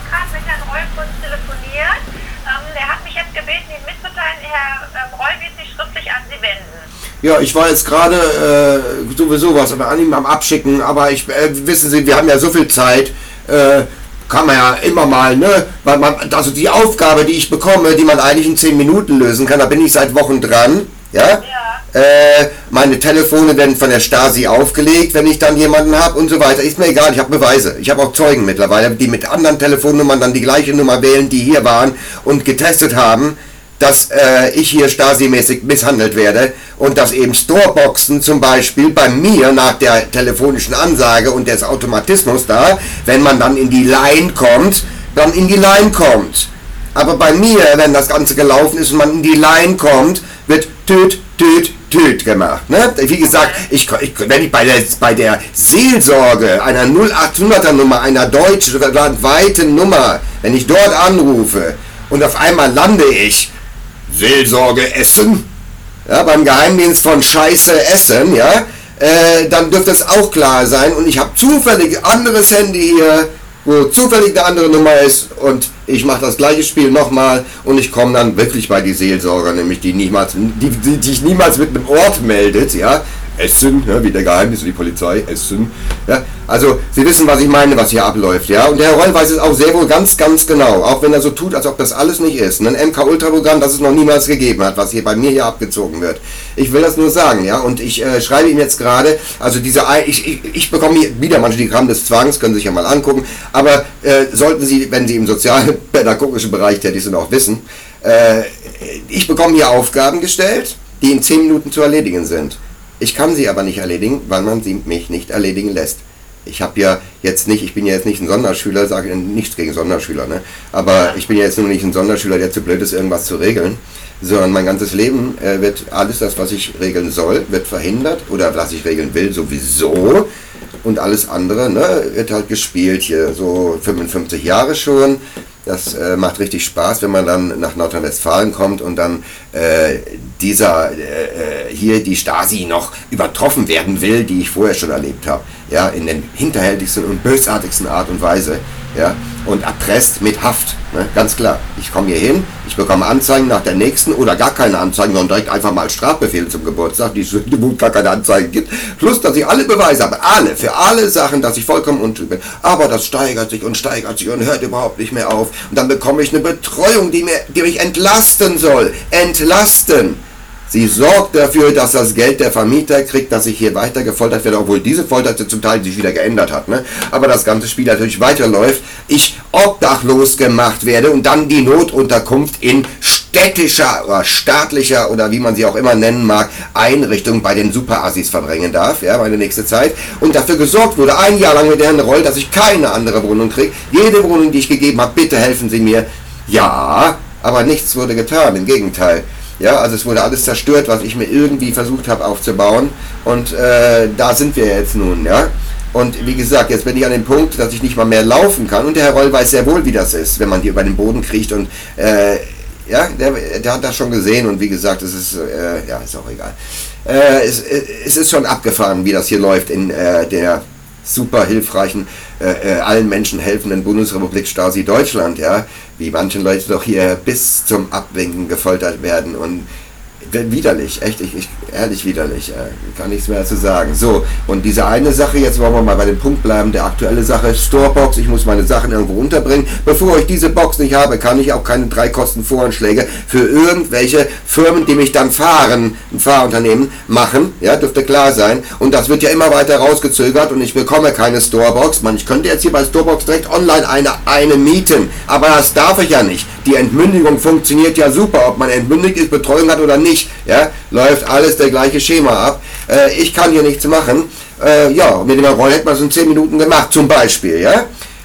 gerade mit Herrn Reul kurz telefoniert. Der hat mich jetzt gebeten, Ihnen mitzuteilen, Herr Reul wird sich schriftlich an Sie wenden. Ja, ich war jetzt gerade sowieso was an ihm am Abschicken, aber wissen Sie, wir haben ja so viel Zeit, kann man ja immer mal, ne, weil also die Aufgabe, die ich bekomme, die man eigentlich in 10 Minuten lösen kann, da bin ich seit Wochen dran, ja? Meine Telefone werden von der Stasi aufgelegt, wenn ich dann jemanden habe und so weiter. Ist mir egal, ich habe Beweise. Ich habe auch Zeugen mittlerweile, die mit anderen Telefonnummern dann die gleiche Nummer wählen, die hier waren und getestet haben, dass ich hier Stasi-mäßig misshandelt werde und dass eben Storeboxen zum Beispiel bei mir nach der telefonischen Ansage und des Automatismus da, wenn man dann in die Line kommt, dann in die Line kommt. Aber bei mir, wenn das Ganze gelaufen ist und man in die Line kommt, wird tüt, tüt, tüt gemacht. Ne? Wie gesagt, wenn ich bei der Seelsorge einer 0800er Nummer, einer deutschlandweiten Nummer, wenn ich dort anrufe und auf einmal lande ich Seelsorge Essen, ja, beim Geheimdienst von Scheiße Essen, ja, dann dürfte es auch klar sein und ich habe zufällig anderes Handy hier, wo zufällig eine andere Nummer ist und ich mache das gleiche Spiel nochmal und ich komme dann wirklich bei die Seelsorger, nämlich die sich niemals mit einem Ort meldet, ja, Essen, ja, wie der Geheimdienst und die Polizei, Essen, ja, also Sie wissen, was ich meine, was hier abläuft, ja, und der Herr Reul weiß es auch sehr wohl ganz genau, auch wenn er so tut, als ob das alles nicht ist, ein MK-Ultra-Programm, das es noch niemals gegeben hat, was hier bei mir hier abgezogen wird. Ich will das nur sagen, ja, und ich schreibe ihm jetzt gerade, also ich bekomme hier wieder manche die Gramm des Zwangs, können Sie sich ja mal angucken, aber sollten Sie, wenn Sie im sozialpädagogischen Bereich tätig sind, auch wissen, ich bekomme hier Aufgaben gestellt, die in 10 Minuten zu erledigen sind. Ich kann sie aber nicht erledigen, weil man sie mich nicht erledigen lässt. Ich bin ja jetzt nicht ein Sonderschüler, sage nichts gegen Sonderschüler, ne? Aber ich bin ja jetzt nur nicht ein Sonderschüler, der zu blöd ist, irgendwas zu regeln, sondern mein ganzes Leben wird alles das, was ich regeln soll, wird verhindert oder was ich regeln will, sowieso. Und alles andere, ne, wird halt gespielt hier, so 55 Jahre schon. Das macht richtig Spaß, wenn man dann nach Nordrhein-Westfalen kommt und dann hier die Stasi noch übertroffen werden will, die ich vorher schon erlebt habe. Ja, in den hinterhältigsten und bösartigsten Art und Weise. Ja, und erpresst mit Haft. Ne, ganz klar. Ich komme hier hin, ich bekomme Anzeigen nach der nächsten oder gar keine Anzeigen, sondern direkt einfach mal Strafbefehl zum Geburtstag, wo gar keine Anzeigen gibt. Plus, dass ich alle Beweise habe. Für alle Sachen, dass ich vollkommen unschuldig bin. Aber das steigert sich und hört überhaupt nicht mehr auf. Und dann bekomme ich eine Betreuung, die mich entlasten soll. Entlasten! Sie sorgt dafür, dass das Geld der Vermieter kriegt, dass ich hier weiter gefoltert werde, obwohl diese Folter zum Teil sich wieder geändert hat. Ne? Aber das ganze Spiel natürlich weiterläuft. Ich obdachlos gemacht werde und dann die Notunterkunft in städtischer oder staatlicher oder wie man sie auch immer nennen mag, Einrichtung bei den Superassis verbringen darf, ja, meine nächste Zeit. Und dafür gesorgt wurde, 1 Jahr lang mit Herrn Reul, dass ich keine andere Wohnung kriege. Jede Wohnung, die ich gegeben habe, bitte helfen Sie mir. Ja, aber nichts wurde getan, im Gegenteil. Ja, also es wurde alles zerstört, was ich mir irgendwie versucht habe aufzubauen. Und da sind wir jetzt nun, ja. Und wie gesagt, jetzt bin ich an dem Punkt, dass ich nicht mal mehr laufen kann. Und der Herr Reul weiß sehr wohl, wie das ist, wenn man hier über den Boden kriecht. Und ja, der hat das schon gesehen. Und wie gesagt, es ist, ja, ist auch egal. Es ist schon abgefahren, wie das hier läuft in der super hilfreichen, allen Menschen helfenden Bundesrepublik Stasi Deutschland, ja, wie manche Leute doch hier bis zum Abwinken gefoltert werden und widerlich, echt, ehrlich widerlich, kann nichts mehr zu sagen. So, und diese eine Sache, jetzt wollen wir mal bei dem Punkt bleiben, der aktuelle Sache, Storebox, ich muss meine Sachen irgendwo unterbringen. Bevor ich diese Box nicht habe, kann ich auch keine 3 Kostenvoranschläge für irgendwelche Firmen, die mich dann fahren, ein Fahrunternehmen machen, ja, dürfte klar sein. Und das wird ja immer weiter rausgezögert und ich bekomme keine Storebox. Ich könnte jetzt hier bei Storebox direkt online eine mieten, aber das darf ich ja nicht. Die Entmündigung funktioniert ja super, ob man entmündigt ist, Betreuung hat oder nicht, ja, läuft alles der gleiche Schema ab. Ich kann hier nichts machen. Ja, mit dem Roll hätte man es in 10 Minuten gemacht, zum Beispiel, ja.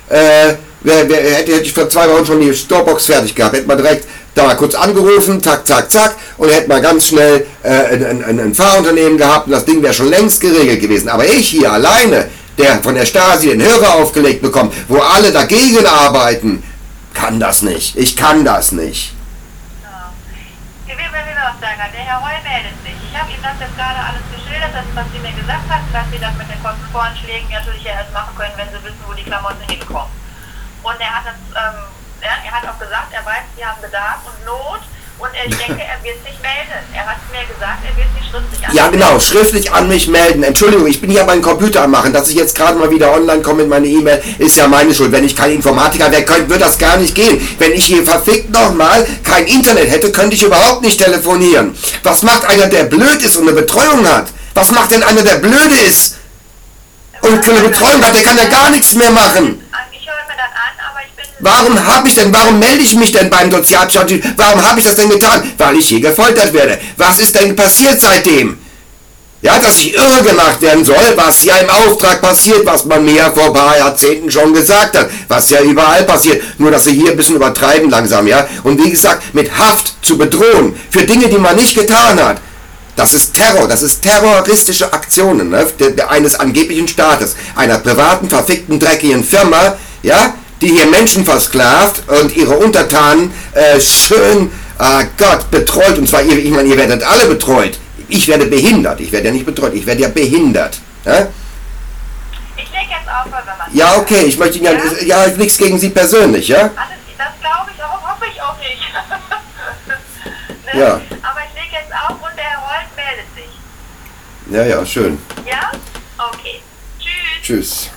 Hätte ich vor 2 Wochen schon die Storebox fertig gehabt, hätte man direkt da mal kurz angerufen, zack, zack, zack, und hätte man ganz schnell ein Fahrunternehmen gehabt und das Ding wäre schon längst geregelt gewesen. Aber ich hier alleine, der von der Stasi den Hörer aufgelegt bekommt, wo alle dagegen arbeiten, kann das nicht. Ich kann das nicht. Ja. Wir will was sagen. Der Herr Reul meldet sich. Ich habe ihm das jetzt gerade alles geschildert, das, was Sie mir gesagt haben, dass Sie das mit den Kostenvoranschlägen natürlich ja erst machen können, wenn Sie wissen, wo die Klamotten hinkommen. Und er hat er hat auch gesagt, er weiß, sie haben Bedarf und Not. Und ich denke, er wird sich melden. Er hat mir gesagt, er wird sich schriftlich Ja, genau, schriftlich an mich melden. Entschuldigung, ich bin hier meinen Computer am machen. Dass ich jetzt gerade mal wieder online komme mit meiner E-Mail, ist ja meine Schuld. Wenn ich kein Informatiker wäre, würde das gar nicht gehen. Wenn ich hier verfickt nochmal kein Internet hätte, könnte ich überhaupt nicht telefonieren. Was macht einer, der blöd ist und eine Betreuung hat? Was macht denn einer, der blöde ist und eine Betreuung hat? Der kann ja gar nichts mehr machen. Ich höre mir das an, aber ich bin... Warum melde ich mich denn beim Sozialpsychiatrischen? Warum habe ich das denn getan? Weil ich hier gefoltert werde. Was ist denn passiert seitdem? Ja, dass ich irre gemacht werden soll, was ja im Auftrag passiert, was man mir vor ein paar Jahrzehnten schon gesagt hat, was ja überall passiert, nur dass sie hier ein bisschen übertreiben langsam, ja. Und wie gesagt, mit Haft zu bedrohen, für Dinge, die man nicht getan hat, das ist Terror, das ist terroristische Aktionen, ne, eines angeblichen Staates, einer privaten, verfickten, dreckigen Firma, ja, die hier Menschen versklavt und ihre Untertanen schön, Gott, betreut, und zwar, ich meine, ihr werdet alle betreut. Ich werde behindert, ich werde ja nicht betreut, ich werde ja behindert. Ja? Ich lege jetzt auf, wenn man... Ja, okay, ich möchte Ihnen ja nichts gegen Sie persönlich, ja? Das glaube ich auch, hoffe ich auch nicht. Ne? Ja. Aber ich lege jetzt auf und der Herr Holt meldet sich. Ja, ja, schön. Ja? Okay. Tschüss. Tschüss.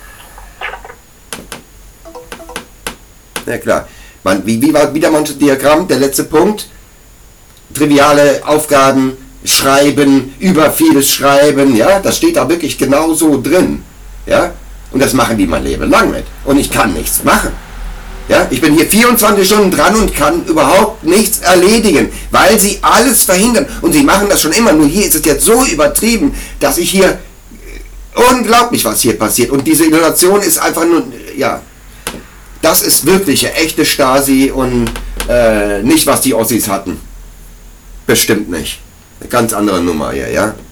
Ja klar. Wie war wieder mal das Diagramm, der letzte Punkt? Triviale Aufgaben, Schreiben, über vieles Schreiben, ja, das steht da wirklich genau so drin, ja, und das machen die mein Leben lang mit, und ich kann nichts machen, ja, ich bin hier 24 Stunden dran und kann überhaupt nichts erledigen, weil sie alles verhindern, und sie machen das schon immer, nur hier ist es jetzt so übertrieben, dass ich hier, unglaublich, was hier passiert, und diese Situation ist einfach nur, ja, das ist wirklich eine echte Stasi und nicht, was die Ossis hatten. Bestimmt nicht. Eine ganz andere Nummer hier, ja.